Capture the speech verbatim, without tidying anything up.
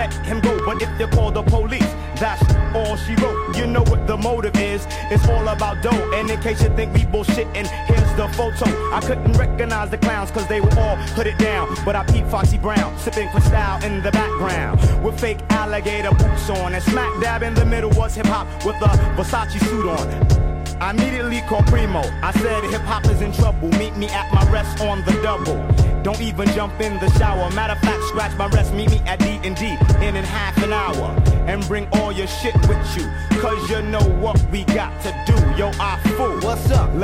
let him go. But if you call the police, that's all she wrote. You know what the motive is, it's all about dough. And in case you think we bullshitting, here's the photo. I couldn't recognize the clowns cause they were all put it down, but I peeped Foxy Brown, sipping Cristal in the background, with fake alligator boots on, and smack dab in the middle was hip-hop with a Versace suit on. I immediately called Primo. I said hip-hop is in trouble, meet me at my rest on the double. Don't even jump in the shower, matter of fact, scratch my rest, meet me at D and D in in half an hour. And bring all your shit with you, cause you know what we got to do. Yo, I fool. What's up?